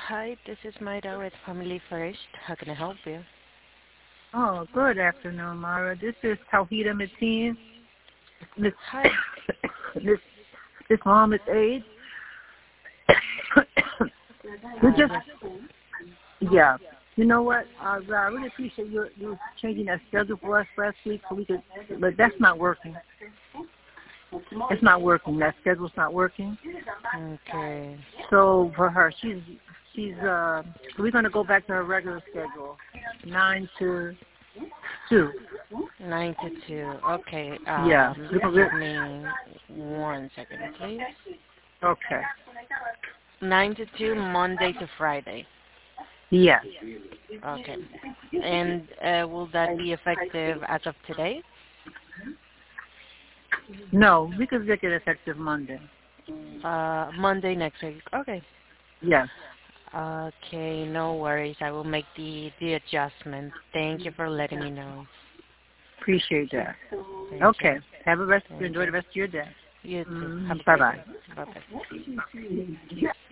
Hi, this is Maida with Family First. How can I help you? Oh, good afternoon, Mara. This is Tawhida Mateen. Miss Hi. Miss Mohammed Aid. we just, yeah. You know what? I really appreciate you changing that schedule for us last week so we could, but that's not working. It's not working. That schedule's not working. Okay. So for her, we're going to go back to her regular schedule, 9 to 2. 9 to 2. Okay. Yeah. Give me 1 second, please. Okay. 9 to 2, Monday to Friday. Yes. Okay. And will that be effective as of today? No, we could make it effective Monday. Monday next week. Okay. Yes. Okay, no worries. I will make the adjustment. Thank you for letting me know. Appreciate that. Thank Okay. you. Enjoy the rest of your day. You too. Bye-bye. Bye-bye.